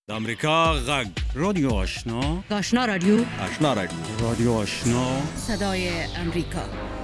د امریکا غږ رادیو آشنا آشنا رادیو رادیو آشنا صدای امریکا.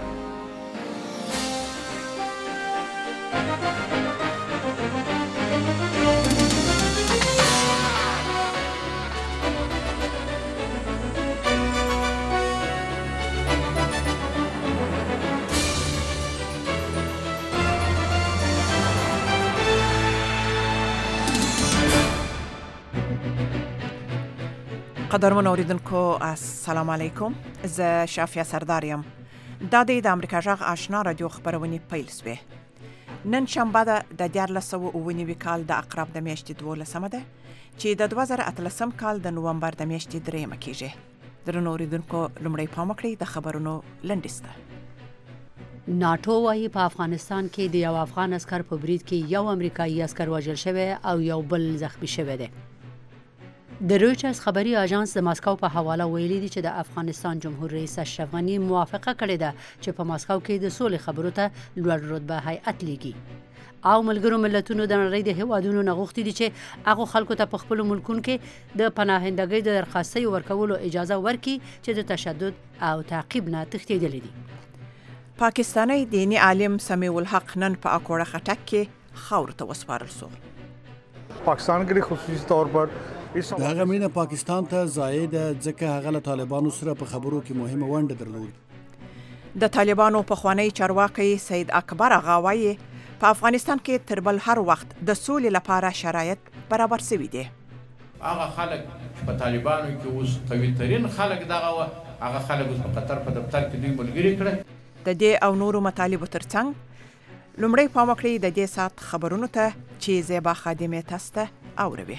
قدرمن اوریدونکو السلام علیکم. زه شافیا سرداریم. دا د امریکا غږ آشنا رادیو خبرونه پیل سوې. نن شنبه ده د 2019 کال د اقرب د میاشتې 12 ده چې د 2013 کال د نومبر د میاشتې 3 کېږي. درنو اوریدونکو لومړی پام وکړئ د خبرونو لنډیسته. ناتو وايي په افغانستان کې د یو افغان عسکر په برید کې یو امریکایي عسکر وژل شوی او یو بل زخمی شوی دی. د رویټرز خبري اژانس د ماسکو په حواله ویلي دی چې د افغانستان جمهور رئیس اشرف غني موافقه کړې ده چې په ماسکو کې د سولې خبرو ته لوړ رتبه هیئت لیږي او ملګرو ملتونو د نړۍ د هیوادونو نه غوښتي دي چې هغه خلکو ته په خپل ملکونو کې د پناهندګۍ د درخواستۍ ورکولو اجازه ورکړي چې د تشدد او تعقیب نه تښتېدلي دي. پاکستانی دینی عالم سمیع الحق نن په اکوړه خټک کې خاور ته وسپارل شو. پاکستان کې خصوصي طور پر هغه مینه پاکستان ته زائد ځکه هغه له طالبانو سره په خبرو کې مهمه ونډه درلود. د طالبانو پخوانی چارواکي سید اکبر غاوی په افغانستان کې تر بل هر وخت د سولې لپاره شرایط برابر شوي دي. هغه خلک په طالبانو کې اوس قوي ترين خلک دغه هغه خلک په قطر په دفتر کې دوی ملګری کړي. د دې او نورو مطالبو ترڅنګ لومړی پام وکړئ د دې سات خبرونو ته چې زیبا خادمه تاسو ته اوروي.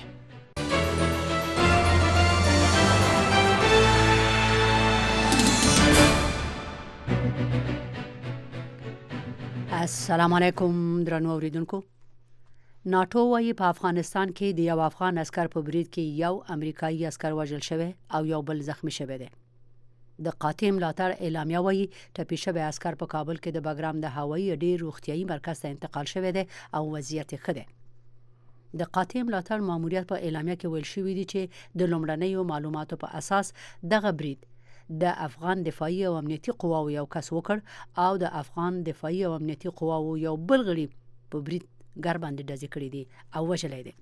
السلام علیکم درنو اوریدونکو. ناتو وايي په افغانستان کې د یو افغان عسکر په برید کې یو امریکایي عسکر وژل شوی او یو بل زخمی شوی دی. د قاطع ملاتړ اعلامیه وايي ټپي شوی عسکر په کابل کې د بګرام د هوایي اډې روغتیايي مرکز ته انتقال شوی دی او وضعیت یې ښه دی. د قاطع ملاتړ ماموریت په اعلامیه کې ویل شوی دی چې د لومړنیو معلوماتو په اساس دغه برید د افغان دفاعي او امنیتي قواو یو کس وکړ او د افغان دفاعي او امنیتي قواو یو بل غړي په برید ګر باندې ډزې کړې دي او وژلی دی.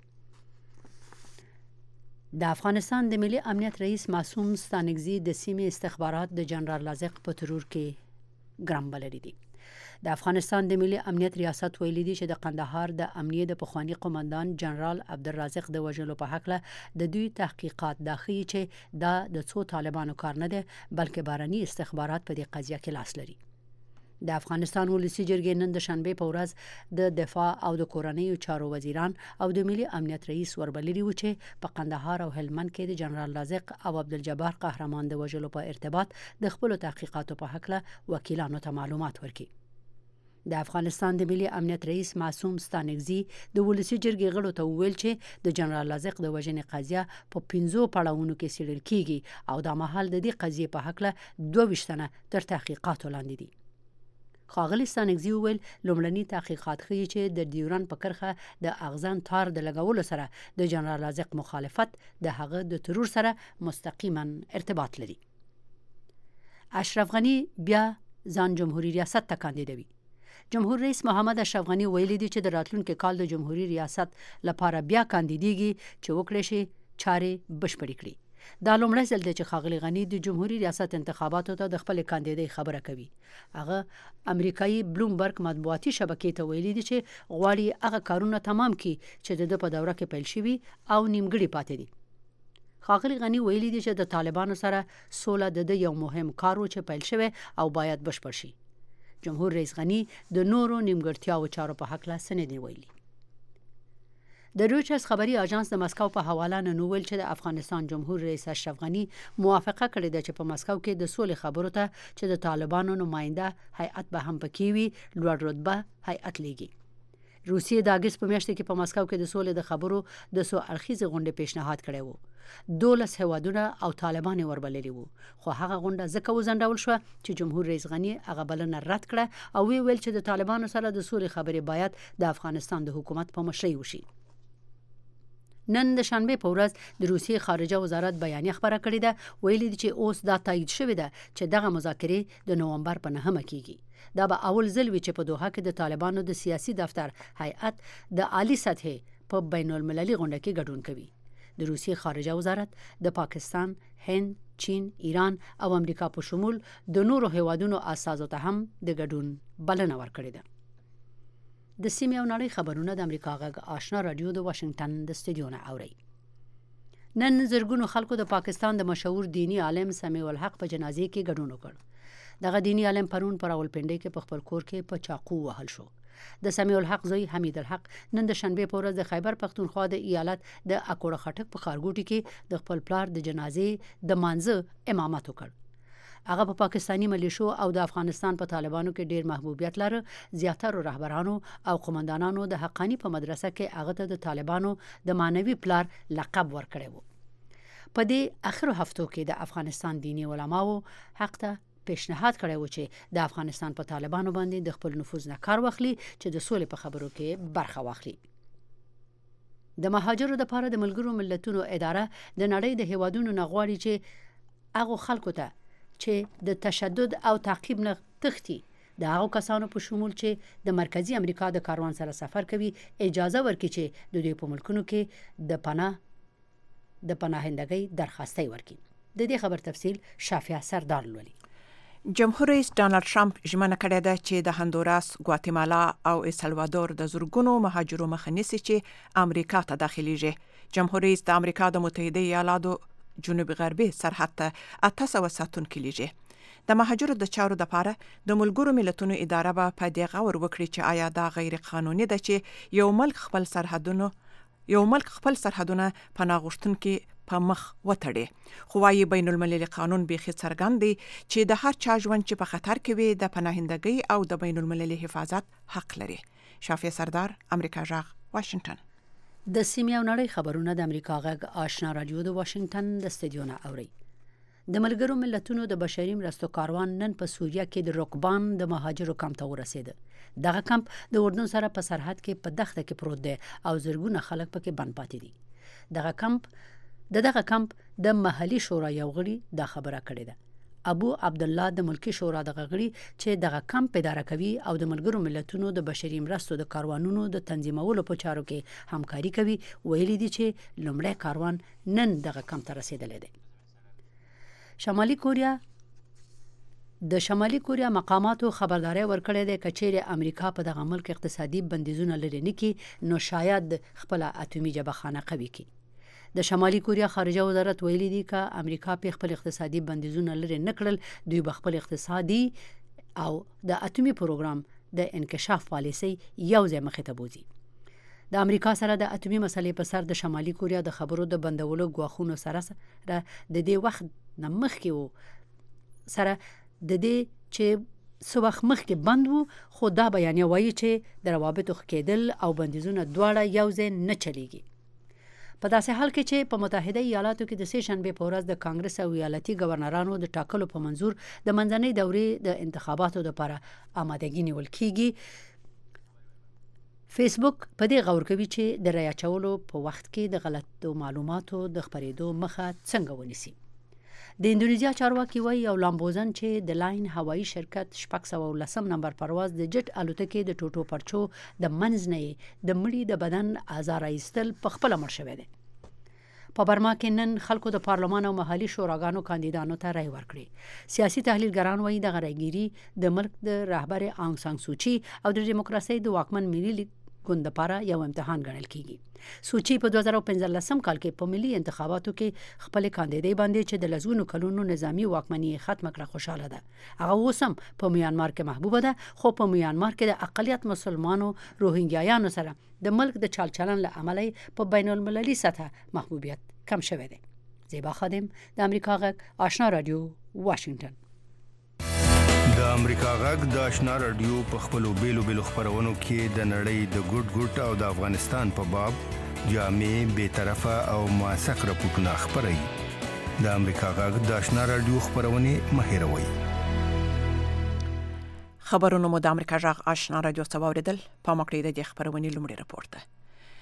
د افغانستان د ملي امنیت رئیس معصوم ستانکزي د سیمې استخبارات د جنرال لازق په ترور کې ګرام بللي دي. د افغانستان د ملي امنیت ریاست ویلي دی چې د قندهار د امنیه د پخوانی قومندان جنرال عبدالرازق د وژلو په حق له د دوی تحقیقات داخلي چې دا د څو طالبانو کار نه دی بلکې بارني استخبارات په دې قضیه کې لاس لري. د افغانستان ولسی جرګې نن د شنبه په ورځ د دفاع او د کورنیو چارو وزیران او د ملي امنیت رئیس وربللی و چې په قندهار او هلمند کې د جنرال لازق او عبدالجبار قهرمان د وژلو په ارتباط د خپل تحقیقاتو په حق له وکیلانو ته معلومات ورکړي. د افغانستان د ملي امنیت رئیس معصوم ستانکزي د ولسی جرګې غړو ته وویل چې د جنرال لازق د وژنې قضیه په 15 پړاوونو کې څېړل کیږي او دا مهال د دې قضیې په حق له 22 تنه تر تحقیقاتو لاندې دي. ښاغلي ستانکزي وویل لومړني تحقیقات ښیي چې د ډیورن په کرښه د اغزن تار د لګولو سره د جنرال لازق مخالفت د هغه د ترور سره مستقیما ارتباط لري. اشرف غني بیا ځان جمهوریت ریاست ته کاندیدوي. جمهور رئیس محمد اشرف غني ویلي دی چې د راتلونکي کال د جمهوریت ریاست لپاره بیا کاندیدېږي چې وکړي شي چارې بشپړې کړي. دا لومړی ځل دی چې ښاغلي غني د جمهوریت ریاست انتخاباتو ته د خپل کاندیدۍ خبره کوي. هغه امریکایي بلومبرګ مطبوعاتي شبکې ته ویلي دی چې غواړي هغه کارونه تمام کړي چې د په دوره کې پیل شوي او نیمګړي پاتې دي. ښاغلي غني ویلي دی چې د طالبانو سره سوله د یو مهم کار و چې پیل شوی او باید بشپړ شي. جمهور رئیس غني د نورو نیمګړتیاو چارو په حق لا سند ویلي. د رویټرز خبري اژانس د ماسکو په حواله نن ویل چې د افغانستان جمهور رئیس اشرف غني موافقه کړې ده چې په ماسکو کې د سولې خبرو ته چې د طالبانو نماینده هیئت به هم پکې وي لوړ رتبه هیئت لیږي. روسیې د اگست په میاشت کې په ماسکو کې د سولې د خبرو د سو اړخیزې غونډې پیشنهاد کړی وو. 12 هیوادونه او طالبان وربللي وو خو هغه غونډه ځکه وځنډول شو چې جمهور رئیس غني هغه بلنه رد کړه او ویل چې د طالبانو سره د سولې خبرې باید د افغانستان د حکومت په مشرۍ وشي. نن د شنبه په ورځ د روسیې خارجه وزارت بیانیه خبره کړې ده، ویلي دي چې اوس دا تایید شوې ده چې دغه مذاکرې د نومبر په 9 کېږي. دا به اول ځل وي چې په دوحه کې د طالبانو د سیاسي دفتر هیئت د عالی سطحې په بین المللي غونډه کې ګډون کوي. د روسیې خارجه وزارت د پاکستان، هند، چین، ایران او امریکا په شمول د نورو هیوادونو اساسو ته هم د ګډون بلنه ورکړې ده. د سیمې او نړۍ خبرونه د امریکا غږ آشنا رادیو د واشنگټن د استودیو نه اوري. نن زرګونو خلکو د پاکستان د مشهور دینی عالم سمیع الحق په جنازې کې ګډون وکړ. دغه دینی عالم پرون پر راولپنډۍ کې په خپل کور کې په چاقو وهل شو. د سمیع الحق زوی حمید الحق نن د شنبه په ورځ د خیبر پختونخوا د ایالت د اکوړه خټک په ښارګوټي کې د خپل پلار د جنازې د مانځه امامت وکړ. هغه په پاکستانی ملیشو او د افغانستان په طالبانو کې ډیر محبوبیت لري. زیاتره رهبرانو او قومندانانو د حقانی په مدرسه کې هغه ته د طالبانو د مانوي پلار لقب ورکړی و. په دې اخرو هفتو کې د افغانستان دینی علماو حق ته پیشنهاد کړی و چې د افغانستان په طالبانو باندې د خپل نفوذ نه کار واخلي چې د سولې په خبرو کې برخه واخلي. د مهاجرو لپاره د ملګرو ملتونو اداره د نړۍ د هیوادونو نه غواړي چې هغه خلکو ته چې د تشدد او تعقیب نه تختی د هغو کسانو په شمول چې د مرکزی امریکا د کاروان سره سفر کوي اجازه ورکړي چې د دوی په ملکونو کې د پناهندګۍ درخواستي ورکړي. د دې خبر تفصیل شافیا سردار لولي. جمهور رئیس ډانلډ ټرمپ ژمنه کړې ده چې د هندوراس، ګواتیمالا او السلوادور د زورګونو مهاجرو مخه نیسي چې امریکا ته داخليږي. جمهور رئیس د امریکا د متحده ایالاتو جنوب غربي سرحد ته 800 ساتونکي لیږي. د مهاجرو د چارو د لپاره د ملګرو ملتونو اداره به په دې غور وکړي چې آیا دا غیر قانوني ده چې یو ملک خپل سرحدونه پناه غوښتونکي په مخ وتړي. خو وايي بین المللي قانون بیخي څرګند دی چې د هر چا ژوند چې په خطر کې وي د پناهندګۍ او د بین المللي حفاظت حق لري. شافیه سردار، امریکا غږ، واشنگټن. د سیمې او نړۍ خبرونه د امریکا غږ آشنا رادیو د واشنگټن د استودیو نه اوري. د ملګرو ملتونو د بشري مرستو کاروان نن په سوریه کې د رکبان د مهاجرو کمپ ته ورسید. دغه کمپ د اردن سره په سرحد کې په دښته کې پروت دی او زرګونه خلک پکې بند پاتې دي. دغه کمپ د محلي شورا یو غړي دا خبره کړې ده. ابو عبد الله د ملکی شورا د غړي چې دغه کمپ اداره کوي او د ملګرو ملتونو د بشري مرستو د کاروانونو د تنظیمولو په چارو کې همکاري کوي، ویلي دي چې لومړی کاروان نن دغه کمپ ته رسیدلی دی. د شمالي کوریا مقاماتو خبرداري ورکړې ده چې امریکا په دغه ملک اقتصادي بندیزونه لري نه کی نو شاید خپل اټومي جبهخانه قوي کی. د شمالي کوریا خارجه وزارت ویلي دي چې امریکا په خپل اقتصادي بندیزونه لري نکړل، دوی په خپل اقتصادي او د اټومي پروګرام د انکشاف پالیسي یو ځای مخې ته بوزي. د امریکا سره د اټومي مسلې په سر د شمالي کوریا د خبرو د بندولو غواخونو سره د دې وخت نمخ کې وو سره د دې چې څو وخت مخکې بند وو، خو دا بیانیه وایي چې د روابطو کېدل او بندیزونه دواړه یو ځای نه چلیږي. په داسې حال کې چې په متحده ایالاتو کې د سه شنبه په ورځ د کانګرس او ایالتي گورنرانو د ټاکلو په منظور د منځنۍ دورې د انتخاباتو لپاره آمادګي نیول کیږي، فیسبوک په دې غور کوي چې د رای اچولو په وخت کې د غلطو معلوماتو د خپرېدو مخه څنګه ونیسي. د اندونیزیا چارواکي وایي او لامبوزن چې د لاین هوایی شرکت 610 نمبر پرواز د جټ الوتکې د ټوټو پرچو د منځ نه د مړي د بدن ازار ایستل په خپل مړ شوی دی. په برما کې نن خلکو د پارلمان او محلي شوراګانو کاندیدانو ته رای ورکړي. سیاسي تحلیلګران وایي د غریګيري د ملک د رهبر آنګ سان سوچي او د دیموکراسي د واکمن ملي ګوند لپاره یو امتحان ګڼل کیږي. سوچي په 2015 کال کې په ملي انتخاباتو کې خپل کاندیدای باندې چې د لزونو کلونو نظامی واکمنۍ ختم کړه خوشاله ده. هغه اوسم په میانمار کې محبوبه ده، خو په میانمار کې د اقلیت مسلمانو روهینګیایانو سره د ملک د چالچلن له امله په بین المللي سطح محبوبیت کم شوی دی. زیبا خادم، د امریکا غږ آشنا رادیو، واشنگټن. د امریکا غږ د آشنا رادیو په خپلو بیلو خبرونو کې د نړۍ د ګډ او د افغانستان په باب جامع، بی‌طرفه او موثق راپورټونه خبري. د امریکا غږ د آشنا رادیو خبرونه مهیروي. خبرونه مو د امریکا غږ آشنا رادیو څخه اوریدل. په مکړې د خبرونې لومړی راپورته.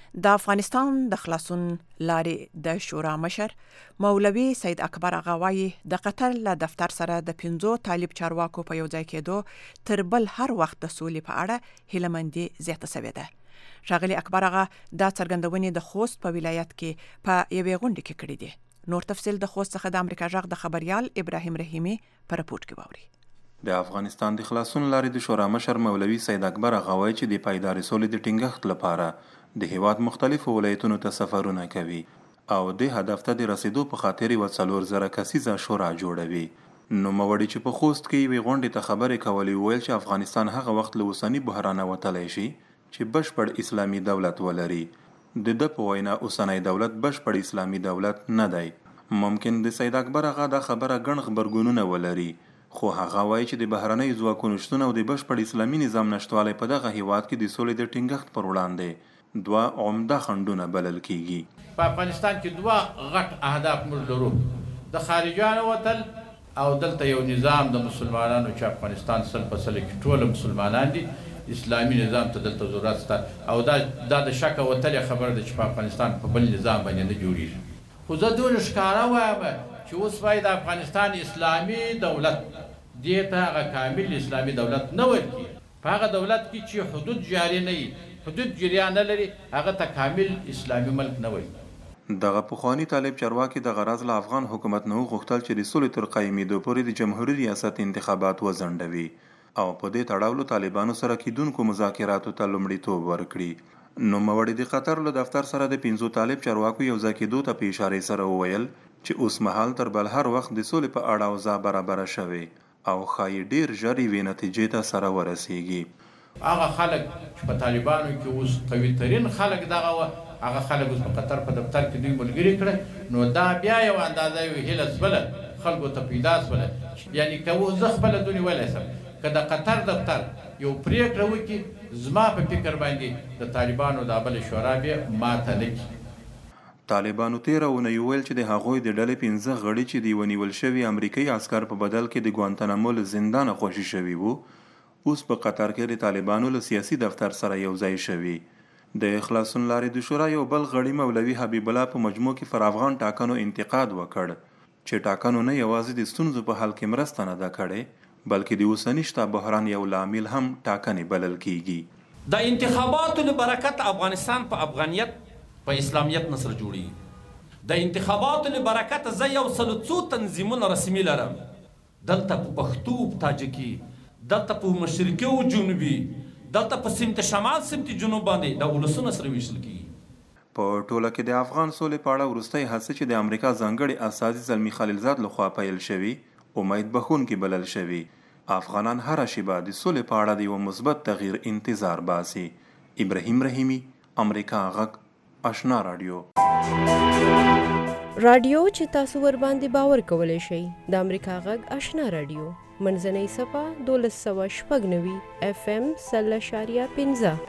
د افغانستان د خلاصون لارې د شورا مشر مولوي سید اکبر اغا وایي د قطر له دفتر سره د 15 طالب چارواکو په یو ځای کېدو تر بل هر وخت د سولې په اړه هیلمندي زیاته شوې ده. ښاغلي اکبر اغا دا څرګندونې د خوست په ولایت کې په یوې غونډه کې کړې دي. نور تفصیل د خوست څخه د امریکا جغ د خبريال ابراهیم رحیمی په رپورت کې واوري. د افغانستان د خلاصون لارې د شورا مشر مولوي سید اکبر اغا وایي چې د پایدار سولې د ټینګښت لپاره د هیواد مختلفو ولایتونو ته سفرونه کوي او د هدف ته د رسیدو په خاطر یوه 4000 کسیزه شورا جوړوي. نوموړي چې په خوست کې یوې غونډې ته خبرې کولې ویل چې افغانستان هغه وخت له اوسني بحرانه وتلی شي چې بشپړ اسلامي دولت ولري. د ده په وینا اوسنی دولت بشپړ اسلامي دولت نه دی. ممکن د سید اکبر اغا دا خبره ګڼ غبرګونونه ولري، خو هغه وایي چې د بهرنۍ ځواکونو شتون او د بشپړ اسلامي نظام نشتوالی په دغه هیواد کې د سولې د ټینګښت پر وړاندې دوه عمده خنډونه بلل کیږي. په افغانستان کې دوه غټ اهداف موږ لرو، د خارجانو وتل او دلته یو نظام د مسلمانانو چې افغانستان سل په سل کې ټول مسلمانان دي، اسلامي نظام ته دلته ضرورت شته او دا د شک وتل خبر ده چې په افغانستان په بل نظام باندې نه جوړیږي. خو زه دونه ښکاره وایم چې اوس باید د افغانستان اسلامي دولت دې ته هغه کامل اسلامي دولت نه ورکړي. په هغه دولت کې چې حدود جاري نه وي، حدود جریان نه لري، هغه ته کامل اسلامي ملک نه وایي. دغه پخواني طالب چارواکي د غرض له افغان حکومت نه غوښتل چې د سولې تر قایمېدو پورې د جمهوري ریاست انتخابات وځنډوي او په دې تړاو له طالبانو سره کیدونکو مذاکراتو ته لومړیتوب ورکړي. نوموړي د قطر له دفتر سره د 15 طالب چارواکو یو ځای کېدو ته په اشارې سره وویل چې اوس مهال تر بل هر وخت د سولې په اړه اوضاع برابره شوې او ښایي ډېر ژر یوې نتیجې ته سره ورسیږي. هغه خلک چې په طالبانو کې اوس قوي ترین خلک دغه وه، هغه خلک اوس په قطر په دفتر کې دوی ملګري کړه، نو دا بیا یو اندازه یو هیله شوله خلکو ته پیدا شوله. یعنې که زه خپله دونیولی شم که د قطر دفتر یو پرېکړه وکړي، زما په فکر باندې د طالبانو دا بله شورا بیا ماته نه کړي. طالبانو تیره اونۍ ویل چې د هغوی د ډلې 15 غړي چې د یوه نیول شوي امریکایي عسکر په بدل کې د ګوانتانامو له زندانه خوشي شوي وو، اوس په قطر کې د طالبانو له سیاسي دفتر سره یو ځای شوي. د خلاصون لارې د شورا یو بل غړي مولوي حبیب الله په مجموع کې پر افغان ټاکنو انتقاد وکړ چې ټاکنو نه یوازې د ستونزو په حل کې مرسته نه ده کړې، بلکې د اوسني شته بحران یو لامل هم ټاکنې بلل کیږي. د انتخاباتو له برکت افغانستان په افغانیت په اسلامیت نصر جوړي. د انتخاباتو له برکت زه یو څو تنظیمونه رسمي لرم، دلته په پښتو، په تاجکي، دلته په مشرقي او جنوبي، دلته په سمت شمال سمت جنوب باندې د ولسونو سره ویشل کیږي. په ټوله کې د افغان سولې په اړه وروستۍ هڅه چې د امریکا ځانګړي استازي زلمي خلیلزاد لخوا پیل شوي امید بخونکي بلل شوي. افغانان هره شیبه د سولې په اړه د یو مثبت تغییر انتظار باسي. ابراهیم رحیمی، امریکا غږ، آشنا رادیو. رادیو چې تاسو ور باندې باور کولای شئ د امریکا غږ آشنا رادیو منځنۍ صفه 1296 FM 0.15.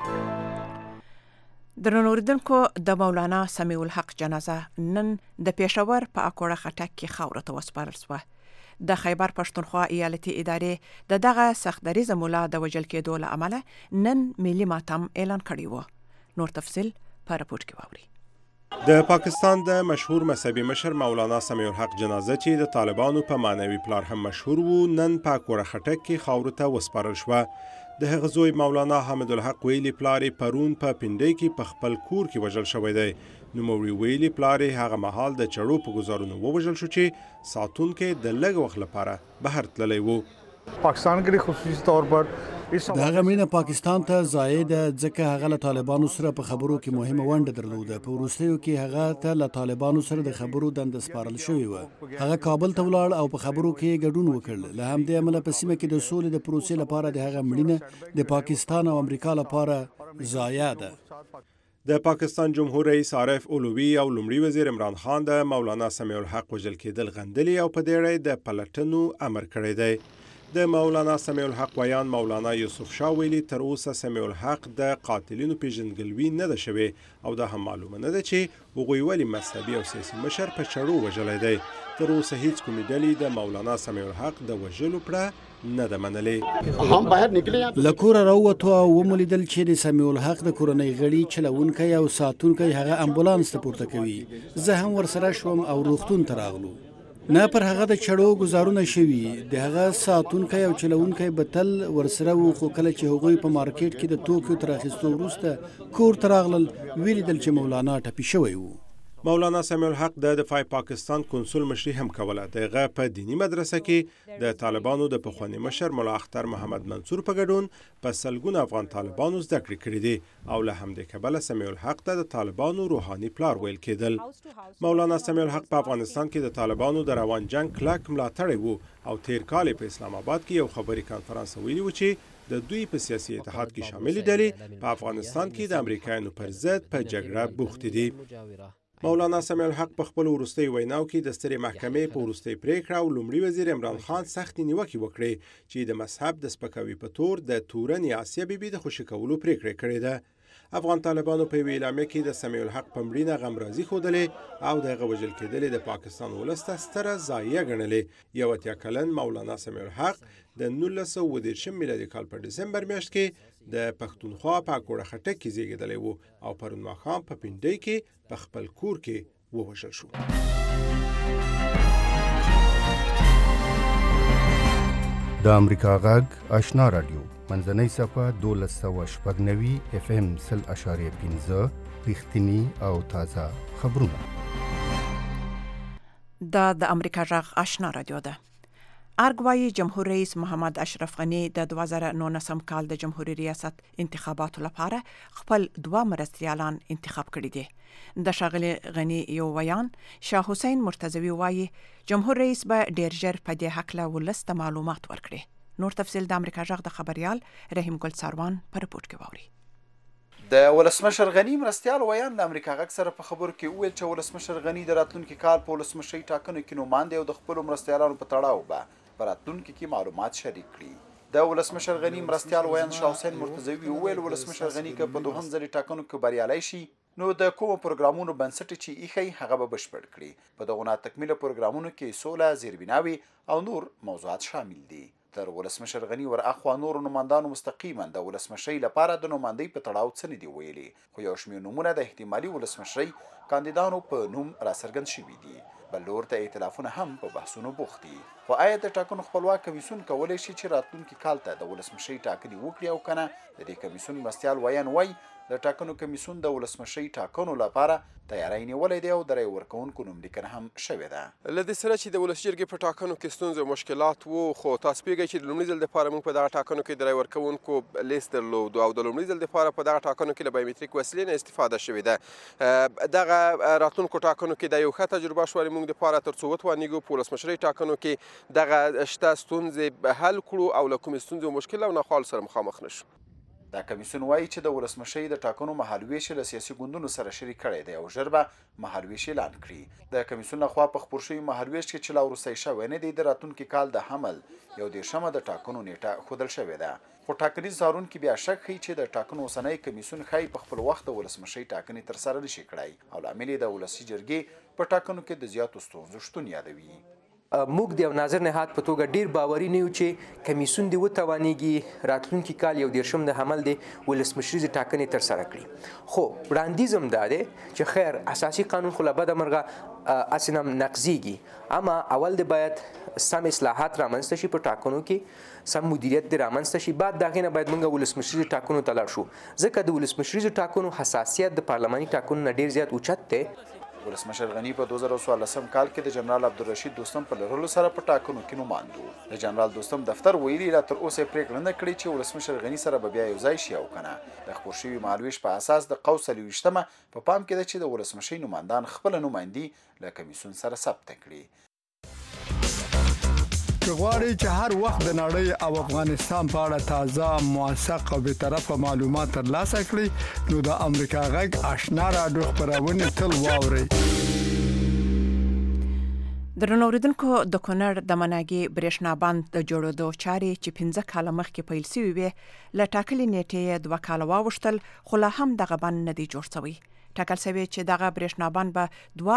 درنو اوریدونکو، د مولانا سمیع الحق جنازه نن د پېښور په اکوړه خټک کې خاورو ته وسپارل شوه. د خیبر پښتونخوا ایالتي ادارې د دغه سختدریزه مولا د وژل کېدو له امله نن ملي ماتم اعلان کړی و. نور تفصیل په رپورت کې واورئ. د پاکستان د مشهور مذهبي مشر مولانا سمیع الحق جنازه چې د طالبانو په معنوي پلار هم مشهور وو، نن په اکوړه خټک کې خاورو ته وسپارل شوه. د هغه زوی مولانا حمد الحق ویلي پلار پرون په پنډۍ کې په خپل کور کې وژل شوی دی. نوموړي ویلي پلار هغه مهال د چړو په گزارونو ووژل شو چې ساتونکي د لږ وخت لپاره بهر تللی وو. پاکستان کې خصوصي طور پر د هغه مینه پاکستان ته زائد ځکه هغه له طالبانو سره په خبرو کې مهمه ونډه درلوده. په وروستیو کې هغه ته له طالبانو سره د خبرو دنده سپارل شوې وه. هغه کابل ته ولاړ او په خبرو کې ګډون وکړ. له همدې امله په سیمه کې د سولې د پروسې لپاره د هغه مړینه د پاکستان او امریکا لپاره ضایع ده. د پاکستان جمهور رئیس عارف علوي او لومړي وزیر عمران خان د مولانا سمیع الحق وژل کېدل غندلي او په دې اړه د پلټنو امر کړی دی. د مولانا سمیع الحق ویان مولانا یوسف شاه ویلي تر اوسه سمیع الحق د قاتلینو پیژندګلوي نه ده شوې او دا هم معلومه نه ده چې هغوی ولې مذهبي او سیاسي مشر په چړو وژلی دی. تر اوسه هیڅ کومې ډلې د مولانا سمیع الحق د وژلو پړه نه ده منلې. لکوره راووتو او ومولیدل چې د سمیع الحق د کورنۍ غړي چلونکی او ساتونکی هغه امبولانس ته پورته کوي. زه هم ورسره شوم او روغتون ته راغلو. نه پر هغه د چړو گزارونه شوي، د هغه ساتونکی او چلونکی به تل ورسره وو، خو کله چې هغوی په مارکیټ کې د توکو تر اخیستو وروسته کور ته راغلل ولیدل چې مولانا ټپي شوی و. مولانا سمیع الحق د دفاع پاکستان کنسول مشري هم کوله. دغه په دینی مدرسه کې د طالبانو د پخوانی مشر مولا اختر محمد منصور په ګډون په سلګونه افغان طالبانو زده کړې کړې دي او له همدې کبله سمیع الحق ته د طالبانو روحاني پلار ویل کېدل. مولانا سمیع الحق په افغانستان کې د طالبانو د روان جنگ کلک ملاتړی وو او تیر کال په اسلام آباد کې یو خبري کانفرنس ویلي و چې د دوی په سیاسي اتحاد کې شامل ډلې په افغانستان کې د امریکایانو پر ضد په جګړه بوخت دي. مولانا سمیع الحق په خپل وروستي ویناو کې د سترې محکمې په وروستي پریکړه او لومړي وزیر عمران خان سختې نیوکې وکړې چې د مذهب د سپکاوي په تور د تورن آسیا بیبي د خوشي کولو پریکړه کړې ده. افغان طالبانو په اعلامیه کې د سمیع الحق په مړینه غمرازي ښودلې او د هغه وژل کېدلې د پاکستان ولس ته ستره ضایعه ګڼلې. یو اتیا کلن مولانا سمیع الحق د 1930 میلادي کال په ډسمبر میاشت کې د پښتونخوا په کوړه خټک کې زیږیدلی و او پرون ماښام په پنډۍ کې په خپل کور کې ووژل شو. د امریکا غږ آشنا رادیو منځنۍ صفحه 1290 FM 0.5 رښتینی او تازه خبرونه. دا د امریکا غږ آشنا رادیو ده. ارګوایي جمهور رئیس محمد اشرف غنی د 2019 کال د جمهوریت ریاست انتخاباتو لپاره خپل 2 مرستیالان انتخاب کړي دي. د ښاغلي غنی یو ویان شاه حسین مرتضوی وایي جمهور رئیس به ډیر ژر په دې هکله ولس ته معلومات ورکړي. نور تفصیل د امریکا غږ د خبريال رحیم ګل ساروان په رپورټ کې واوري. د ولسمشر غنی مرستیال ویان د امریکا غږ سره په خبرو کې وویل چې ولسمشر غنی د راتلونکي کال په ولسمشرۍ ټاکنو کې نوماندې او د خپلو مرستیالانو په تړاو به په راتلونکي کې معلومات شریک کړي. د ولسمشر غنی مرستیال ویان شاه حسین مرتضوی وویل ولسمشر غنی که په دوهم ځل ټاکنو کې بریالی شي نو د کومو پروګرامونو بنسټ چې ایښی هغه به بشپړ کړي. په دغو ناتکمیله پروګرامونو کې سوله، زیربناوي او نور موضوعات شامل دي. تر ولسمشر غنی ور اخوا نور نوماندانو مستقیما د ولسمشرۍ لپاره د نوماندۍ په تړاو څه نه دي ویلي، خو یو شمېر نومونه د احتمالي ولسمشرۍ کاندیدانو په نوم راڅرګند شوي دي. بل لور ته ائتلافونه هم په بحثونو بوخت دي. خو آیا د ټاکنو خپلواک کمیسیون کولی شي چې راتلونکي کال ته د ولسمشرۍ ټاکنې وکړي او کنه؟ د دې کمیسیون مرستیال ویان وایي د ټاکنو کمیسیون د ولسمشرۍ ټاکنو لپاره تیاری نیولی دی او د رای ورکوونکو نوملیکنه هم شوې ده. له دې سره چې د ولس جرګې په ټاکنو کې ستونزې او مشکلات وو، خو تاسو پوهېږئ چې د لومړي ځل دپاره موږ په دغه ټاکنو کې د رای ورکوونکو لیست درلود او د لومړي ځل دپاره په دغه ټاکنو کې له بایومتریک وسیلې نه استفاده شوې ده. دغه راتلونکو ټاکنو کې دا یو ښه تجربه شوه موږ دپاره تر څو وتوانېږو په ولسمشرۍ ټاکنو کې دغه شته ستونزې حل کړو او له کومې ستونزې او مشکل او ناخوالو سره مخامخ نه شو. دا کمیسیون وایي چې د ولسمشرۍ د ټاکنو مهالویش له سیاسي ګوندونو سره شریک کړی دی او ژر به مهالویش اعلان کړي. د کمیسیون لخوا په خپور شوي مهالویش کې چې لا وروستی شوی نه دی د راتلونکي کال د حمل 11 د ټاکنو نیټه ښودل شوې ده. خو ټاکنیز څارونکي بیا شک ښیي چې د ټاکنو اوسنی کمیسیون ښایي په خپل وخت د ولسمشرۍ ټاکنې ترسره نشي کړی او لامل یې د ولسي جرګې په ټاکنو کې د زیاتو ستونزو شتون یادوي. موږ د یو ناظر نهاد په توګه ډیر باوري نه یو چې کمیسیون دې وتوانېږي راتلونکي کال 11 د حمل د ولسمشریزې ټاکنې ترسره کړي. خو وړاندیز هم دا دی چې خیر اساسي قانون خو له بده مرغه هسې هم نقضیږي، اما اول د باید سم اصلاحات رامنځته شي په ټاکنو کې، سم مدیریت دې رامنځته شي، بعد د هغې نه باید موږ ولسمشریزې ټاکنو ته لاړ شو، ځکه د ولسمشریزې ټاکنو حساسیت د پارلماني ټاکنو نه ډیر زیات اوچت دی. ولسمشر غنی په 2014 کال کې د جنرال عبدالرشید دوستم په لرلو سره په ټاکنو کې نوماند و. د جنرال دوستم دفتر ویلي لا تر اوسه پریکړه نه کړې چې ولسمشر غنی سره به بیا یو ځای شي او کنه. د خپور شوي مهالویش په اساس د قوس 23 په پام کې ده چې د ولسمشرۍ نوماندان خپل نوماندي له کمیسیون سره ثبت کړي. که غواړئ چې هر وخت د نړۍ او افغانستان په اړه تازه، موثق او بی‌طرفه معلومات ترلاسه کړئ نو د امریکا غږ آشنا رادیو خپرونې تل واورئ. درنو اوریدونکو، د کونړ د مناګي برېښنا بند د جوړېدو چارې چې 15 کاله مخکې پیل شوې وې له ټاکلې نیټې 2 کاله واوښتل، خو لا هم دغه بند نه دی جوړ شوی. ټاکل شوی چې دغه برېښنا بند به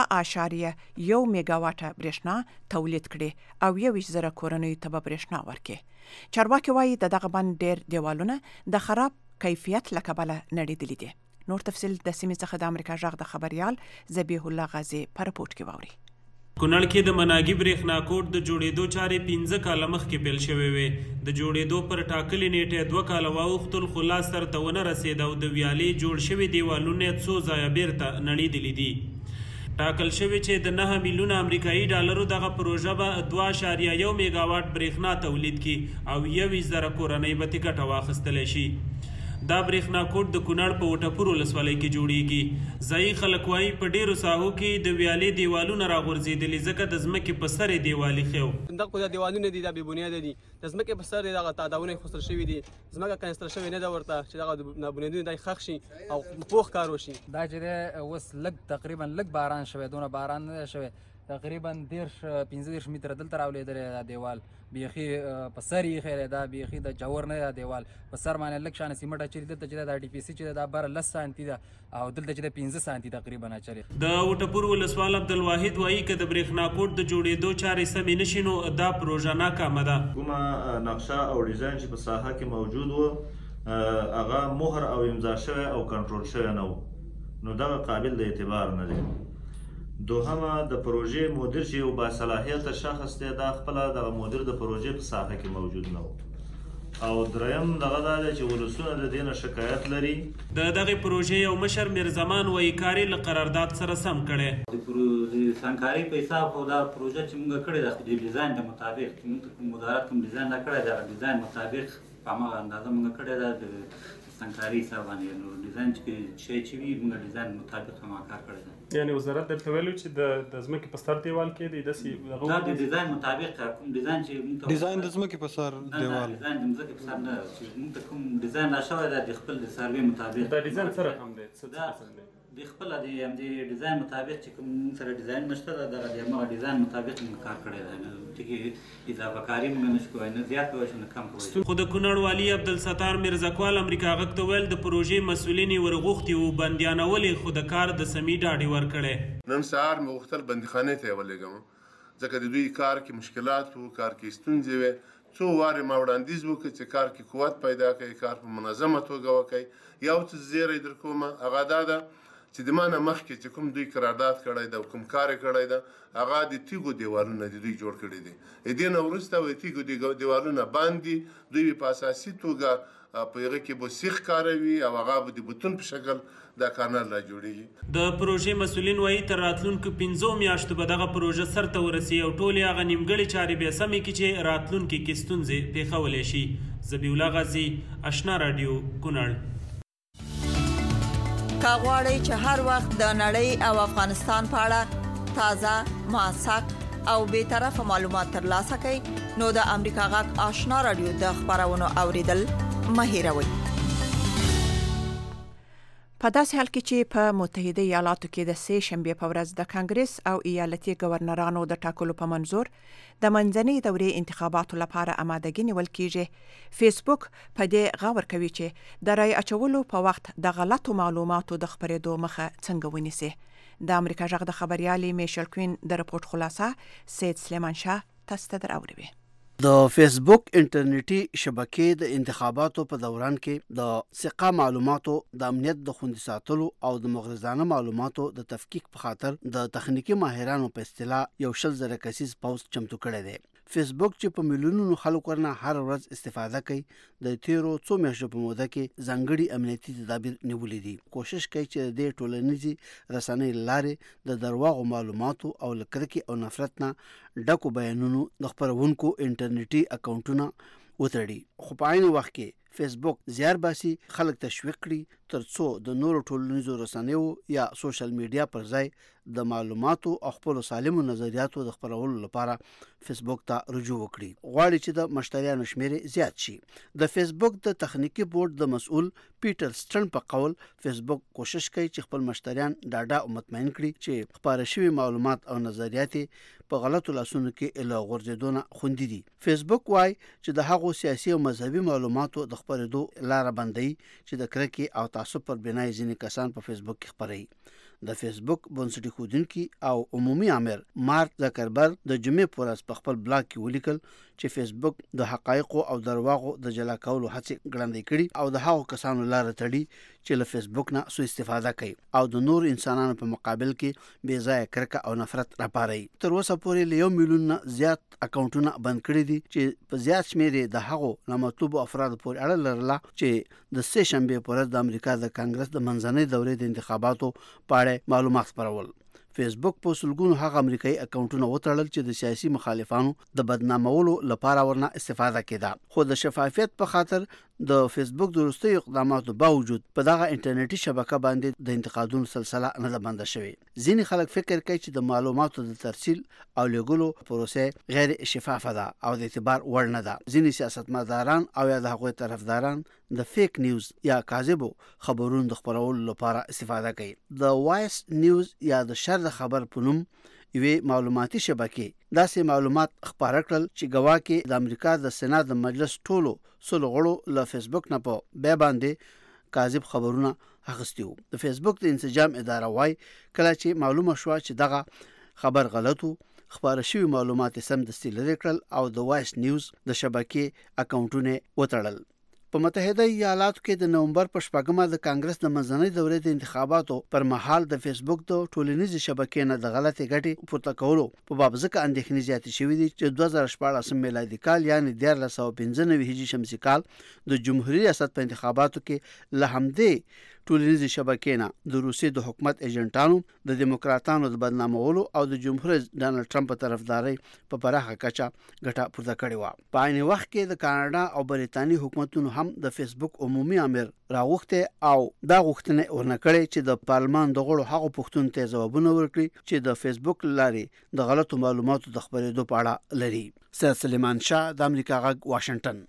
2.1 میگاواټه برېښنا تولید کړي او 21,000 کورنیو ته به برېښنا ورکړي. چارواکي وایي دغه بند ډېر دیوالونه د خراب کیفیت له کبله نړېدلي دي. نور تفصیل د سیمې څخه د امریکا غږ د خبريال ذبیح الله غازی په رپورټ کې واوري. کونړ کې د مناګي برېښنا کوټ د جوړېدو چارې 15 کاله مخکې پیل شوې وې. د جوړېدو پر ټاکلې نیټه 2 کاله واوښتل خو لاس سرته ونه رسېد او د ویالې جوړ شوي دیوالونه څو ځایه بیرته نړېدلي دي. ټاکل شوی چې د 9 میلیونه امریکایي ډالرو دغه پروژه به 2.1 میگاواټ برېښنا تولید کړي او 21,000 کورنۍ به ترې ګټه واخیستلی شي. دا برېښنا کوټ د کونړ په وټپور ولسوالۍ کې جوړیږي. ځایي خلک وایي په ډېرو ساحو کې د ویالې دیوالونه راغورځېدلي ځکه د ځمکې په سر یې دیوالي خیو. دغه دیوالونه دي دا بې بنیاده دي. د ځمکې په سر دغه تاداونه خسر شوي دي. ځمکه کنستر شوې نه ده ورته چې دغه نابنیادونه دای ښخ شي او پوخ کار وشي. دا چې اوس تقریبا لږ باران شوی دونه باران نه شوی تقریبا 15 متره دلته راولېدلی دا دیوال بیخي په سر یې خیلی دا بیخي د جوور نه دا دیوال په سر باندې لږ شانه سیمټ اچلي دلته چې دا ډي پی سی چې دا بره 10 سانتي ده او دلته چې د 15 سانتي تقریبا اچلي. د وټپور ولسوال عبدالواحد وایي که د برېښنا کوټ د جوړېدو چارې سمې نشي نو دا پروژه ناکامه ده. کومه نقشه او ډیزاین چې په ساحه کې موجود و هغه مهر او امضا شوی او کنټرول شوی نه و نو دغه قابل د اعتبار نه دی. دوهمه د پروژې مدیر چې یو باصلاحیته شخص دی دا خپل د مدیر د پروژې په ساحه کې موجود نه و او دریم دغه دا دی چې ولسونه د دې نه شکایت لري. د دغه پروژې یو مشر میرزمان وایي کاري له قرارداد سره سم کړی. د پروژې سنکاري په حساب خو دا پروژه چې موږ کړې ده د ډیزاین د مطابق چې موږ مدارات کوم ډیزاین دا کړی دا ډیزاین مطابق په هغه اندازه موږ کړی ده د سنکاري حساب باندې نو ډیزاین چې وي موږ ډیزاین مطابق هم کار کړی ده. یعنی وزارت درته ویلو چې د ځمکې په سر دیوال کې د داسې دا د ډیزاین مطابق کوم ډیزاین چې موږ ډیزاین د ځمکې په سر دیوال ډیزاین د ځمکې په سر نه چې موږ کوم ډیزاین را شوی دا د خپل د سروې مطابق دا ډیزاین سره هم دی څه د خپل د ډیزاین مطابق چې کوم سره ډیزاین نشته دا د هغه ډیزاین مطابق موږ کار کړی دی چې اضافه کاری موږ نشو کوی نه زیات کوی نه کم کوی. خو د کونړ والي عبدالستار میرزاکوال امریکا غږ ته ویل د پروژې مسؤلین ورغوښتي وو بندیانولې خو د کار د سمې ډاډې ورکړی. نن سهار مې غوښتل بندیخانې ته یې ولېږم ځکه د دوی کار کې مشکلات وو کار کې ستونزې وې. څو وارې ما وړاندیز وکړ چې کار کې قوت پیدا کړئ کار په منظمه توګه وکړئ. یو څه زیری در کومه هغه دا ده چې د ما نه مخکې چې کوم دوی قرارداد کړی ده او کوم کار یې کړی ده هغه د تیږو دیوالونه دي دوی جوړ کړي دي. د دې نه وروسته تیږو دیوالونه باندې دوی په اساسي توګه په هغه کې به سیخ کاروي او هغه به د بتون په شکل دا کانال را جوړیږي. د پروژې مسؤلین وایي تر راتلونکو 15 میاشتو به دغه پروژه سرته ورسي او ټولې هغه نیمګړې چارې به سمې کړي چې راتلونکي کې ستونزې پیښولی شي. ذبیح الله غازی آشنا رادیو کونړ. کاغواړی چې هر وخت د نړۍ او افغانستان په اړه تازه موثق او بې طرفه معلومات ترلاسه کړئ نو د امریکا غږ آشنا رادیو د خبرونو اوریدل مه هیروئ. په داسې حال کې چې په متحده ایالاتو کې د 3 شنبې په ورځ د کانګرس او ایالتي گورنرانو د ټاکلو په منظور د منځنۍ دورې انتخاباتو لپاره آمادګي نیول کیږي، فیسبوک په دې غور کوي چې د رای اچولو په وخت د غلطو معلوماتو د خپرېدو مخه څنګه ونیسي. د امریکا غږ د خبريالي میشل کوین د رپورت خلاصه سید سلیمان شاه تاسو ته دراوړي. د فیسبوک انټرنیټي شبکې د انتخاباتو په دوران کې د ثقه معلوماتو د امنیت د خوندي ساتلو او د مغرضانه معلوماتو د تفکیک په خاطر د تخنیکی ماهرانو په اصطلاح 100,000 کسیز پوسټ چمتو کړی دی. فیسبوک چې په میلیونونو خلکو نه هر ورځ استفاده کوي د تیرو څو میاشتو په موده کې ځانګړي امنیتي تدابیر نیولې دي. کوشش کوي چې د ټولنیزي رسنۍ لارې د درواغو معلوماتو او لکرکي او نفرت نه ډکو بیانونو د خبرونکو انټرنیټي اکاونټونه وتړي. خو په عین وخت کې فیسبوک زیار باسي خلک تشویق کړي ترڅو د نورو ټولنیزو رسنیو یا سوشل میډیا پر ځای د معلوماتو او خپل سالمو نظریاتو د خبرولو لپاره فیسبوک ته رجوع وکړي. غواړي چې د مشتریانو شمیر زیات شي. د فیسبوک د تخنیکی بورډ د مسؤل پیټر سټرن په قول فیسبوک کوشش کوي چې خپل مشتریان ډاډه او مطمئن کړي چې خبره شوی معلومات او نظریات په غلطو لاسونو کې اله غورځیدونه خوندي دي. فیسبوک وايي چې د هغو سیاسي او مذهبي معلوماتو د خبرېدو لاره بندوي چې د کرکې او تعصب پر بنا ځینې کسان په فیسبوک کې خپروي. د فیسبوک بنسټ ایښودونکي او عمومي امر مارک زکربرګ د جمعې په ورځ په خپل بلاګ کې ولیکل چې فیسبوک د حقایقو او درواغو د جلا کولو هڅې ګړندۍ کړي او د هغو کسانو لاره تړي چې له فیسبوک نه سوء استفاده کوي او د نور انسانانو په مقابل کې بې ځایه کرکه او نفرت راپاروي. تر اوسه پورې له 1 میلیون نه زیات اکاونټونه بند کړي دي چې په زیات شمېر د هغو نامطلوبو افرادو پورې اړه لرله چې د سه شنبې په ورځ د امریکا د کانګرس د منځنۍ دورې د انتخاباتو په اړه معلومات خپرول. فیسبوک په سلګونو هغه امریکایي اکاونټونه وتړل چې د سیاسي مخالفانو د بدنامولو لپاره ورنه استفاده کېده. خو د شفافیت په خاطر د فیسبوک د وروستیو اقداماتو باوجود په دغه انټرنیټي شبکه باندې د انتقادونو سلسله نه ده بنده شوې. ځینې خلک فکر کوي چې د معلوماتو د ترسیل او لیږلو پروسه غیر شفافه ده او د اعتبار وړ نه ده. ځینې سیاستمداران او یا د هغوی طرفداران د فیک نیوز یا کاذبو خبرونو د خپرولو لپاره استفاده کوي. د وایس نیوز یا د شر د خبر په نوم یوې معلوماتي شبکې داسې معلومات خپاره کړل چې ګواکې د امریکا د سنا د مجلس ټولو سلو غړو له فیسبوک نه په بیا باندې کاذب خبرونه اخیستي وو. د فیسبوک د انسجام اداره وایي کله چې معلومه شوه چې دغه خبر غلط وو خپاره شوي معلومات سمدستي لرې کړل او د وایس نیوز د شبکې اکاونټونه وتړل. په متحده ایالاتو کې د نومبر په 8 د کانګرس د منځنۍ دورې د انتخاباتو پر مهال د فیسبوک د ټولنیزې شبکې نه د غلطي ګټې پورته کولو په باب ځکه اندېښنې زیاتې شوې دي چې 2014 میلادي کال یعنی 1995 هجري شمسي کال د جمهوریت ریاست په انتخاباتو کې له همدې ټولنیزې شبکې نه د روسیې د حکومت ایجنټانو د دیموکراتانو د بدنامولو او د جمهور ډانلډ ټرمپ په طرفداري په پراخه کچه ګټه پورته کړې وه. په عین وخت کې د کاناډا او بریتانیا حکومتونو هم د فیسبوک عمومي امر راغوښته او دا غوښتنه ورنه کړې چې د پارلمان د غړو هغو پوښتنو ته ځوابونه ورکړي چې د فیسبوک لارې د غلطو معلوماتو د خپرېدو په اړه لري. سید سلیمان شاه د امریکا غږ واشنگټن.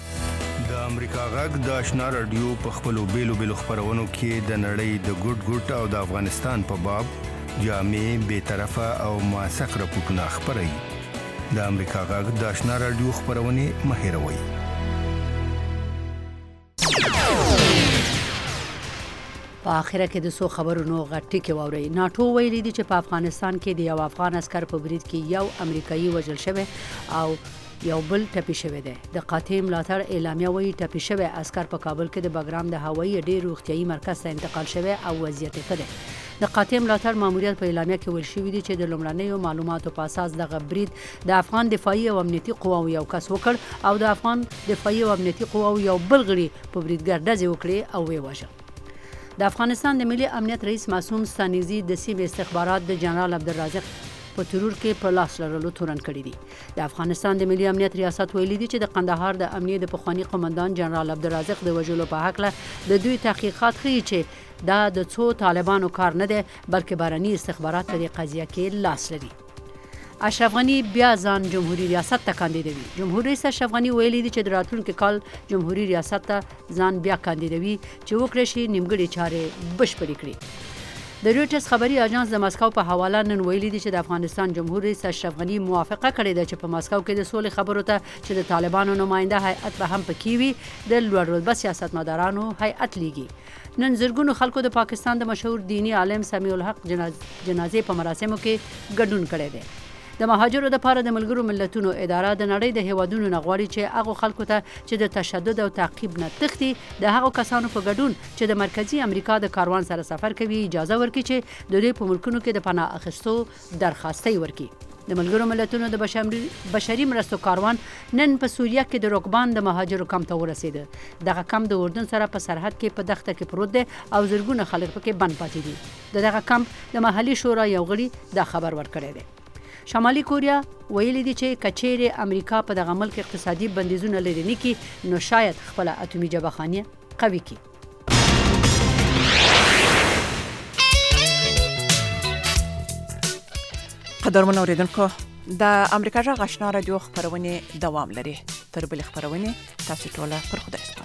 د امریکا غږ د آشنا رادیو په خپلو بیلو خبرونو کې د نړۍ د ګډ او د افغانستان په باب جامع بې طرفه او موثق راپورټونه خپروي. د امریکا غږ د آشنا رادیو خبرونه مه هېروئ. په اخره کې د سو خبرونو غټي کې ووري. ناتو ویلي دي چې په افغانستان کې د یو افغان عسكر په برید کې یو امریکایي وژل شوی او یو بل ټپي شوی دی. د قاطع ملاتړ اعلامیه وایي ټپي شوی عسكر په کابل کې د بګرام د هوایي اډې روغتيایي مرکز ته انتقال شوی او وضعیت یې ښه دی. د قاطع ملاتړ ماموریت په اعلامیه کې ویل شوی دی چې د لومړنیو معلوماتو په اساس دغه برید د افغان دفاعي او امنیتي قواو یو کس وکړ او د افغان دفاعي او امنیتي قواو یو بل غړي په بریدګر ډزې وکړې او ویې د افغانستان د ملي امنیت رئیس معصوم ستانکزي د سیمې استخبارات د جنرال عبدالرازق په ترور کې په لاس لرلو تورن کړی دي. د افغانستان د ملي امنیت ریاست ویلي دي چې د قندهار د امنیت د پخوانی قومندان جنرال عبدالرازق د وژلو په حق له د دوی تحقیقات ښیي چې دا د څو طالبانو کار نه دی بلکې بهرني استخبارات په دې قضیه کې لاس لري. اشرف غنی بیا ځان جمهوریت ریاست ته کاندیدوي. جمهوریت رئیس اشرف غنی ویلي دي چې د راتلونکي کال جمهوریت ریاست ته ځان بیا کاندیدوي چې وکړي شي نیمګړې چارې بشپړې کړي. د رویټرز خبري اژانس د مسکو په حواله نن ویلي دي چې د افغانستان جمهور رئیس اشرف غنی موافقه کړې ده چې په مسکو کې د سولې خبرو ته چې د طالبانو نماینده هیئت به هم پکې وي د لوړ رتبه سیاستمدارانو هیئت لیږي. نن زرګونو خلکو د پاکستان د مشهور دینی عالم سمیع الحق جنازې په مراسمو کې ګډون کړی دی. د مهاجرو لپاره د ملګرو ملتونو اداره د نړۍ د هیوادونو نه غواړي چې هغه خلکو ته چې د تشدد او تعقیب نه تښتي د هغو کسانو په ګډون چې د مرکزی امریکا د کاروان سره سفر کوي اجازه ورکړي چې د دوی په ملکونو کې د پناه اخیستو درخواستي ورکړي. د ملګرو ملتونو د بشري مرستو کاروان نن په سوریه کې د رکبان د مهاجرو کمپ ته ورسېده. دغه کمپ د اردن سره په سرحد کې په دښته کې پروت دی او زرګونه خلک پکې بند پاتې دي. دغه کمپ د محلي شورا یو غړي دا خبر ورکړی دی. شمالي کوریا ویلي دي چې کچېرې امریکا په دغه ملک اقتصادي بندیزونه لري نه کی نو شاید خپل اټومي جبهخانه قوي کی. قدرمن اوریدونکو د امریکا غږ آشنا رادیو خبرونه دوام لري. تر بل خبرونه تاسو ټول پر خدای